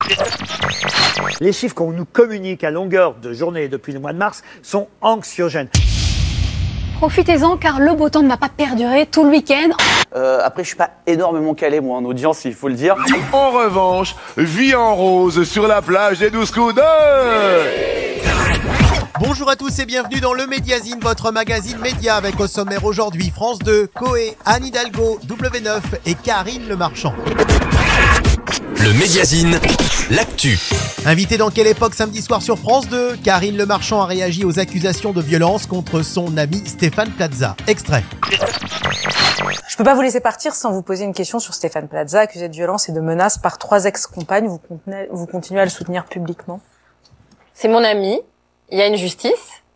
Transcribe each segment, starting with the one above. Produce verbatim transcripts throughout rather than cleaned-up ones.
Les chiffres qu'on nous communique à longueur de journée depuis le mois de mars sont anxiogènes. Profitez-en car le beau temps ne va pas perdurer tout le week-end. Euh, après, je suis pas énormément calé, moi, en audience, il faut le dire. En revanche, vie en rose sur la plage des douze coups de... Bonjour à tous et bienvenue dans le Médiazine, votre magazine média avec au sommaire aujourd'hui France deux, Coé, Anne Hidalgo, W neuf et Karine Le Marchand. Le Médiazine, l'actu. Invitée dans Quelle époque samedi soir sur France deux, Karine Le Marchand a réagi aux accusations de violence contre son ami Stéphane Plaza. Extrait. Je peux pas vous laisser partir sans vous poser une question sur Stéphane Plaza, accusé de violence et de menaces par trois ex-compagnes. Vous, vous continuez à le soutenir publiquement? C'est mon ami. Il y a une justice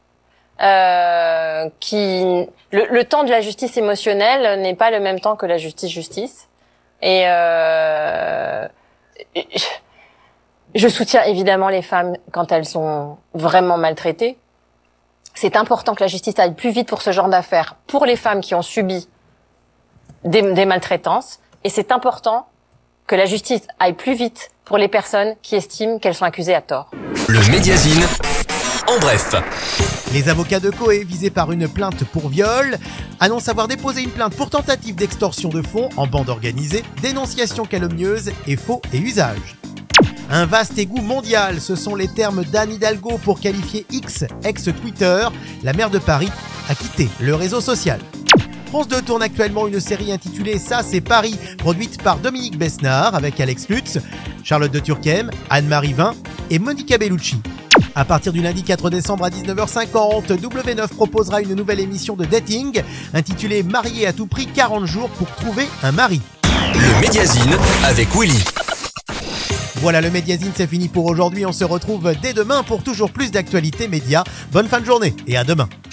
euh, qui... Le, le temps de la justice émotionnelle n'est pas le même temps que la justice-justice. Et euh, je soutiens évidemment les femmes quand elles sont vraiment maltraitées. C'est important que la justice aille plus vite pour ce genre d'affaires, pour les femmes qui ont subi des, des maltraitances. Et c'est important que la justice aille plus vite pour les personnes qui estiment qu'elles sont accusées à tort. Le Médiazine, en bref. Les avocats de Coé, visés par une plainte pour viol, annoncent avoir déposé une plainte pour tentative d'extorsion de fonds en bande organisée, dénonciation calomnieuse et faux et usage. Un vaste égout mondial, ce sont les termes d'Anne Hidalgo pour qualifier X, ex-Twitter. La maire de Paris a quitté le réseau social. France deux tourne actuellement une série intitulée Ça c'est Paris, produite par Dominique Besnard avec Alex Lutz, Charlotte de Turckheim, Anne-Marie Vin et Monica Bellucci. À partir du lundi quatre décembre à dix-neuf heures cinquante, W neuf proposera une nouvelle émission de dating intitulée Marié à tout prix, quarante jours pour trouver un mari. Le Médiazine avec Willy. Voilà, le Médiazine, c'est fini pour aujourd'hui. On se retrouve dès demain pour toujours plus d'actualités médias. Bonne fin de journée et à demain.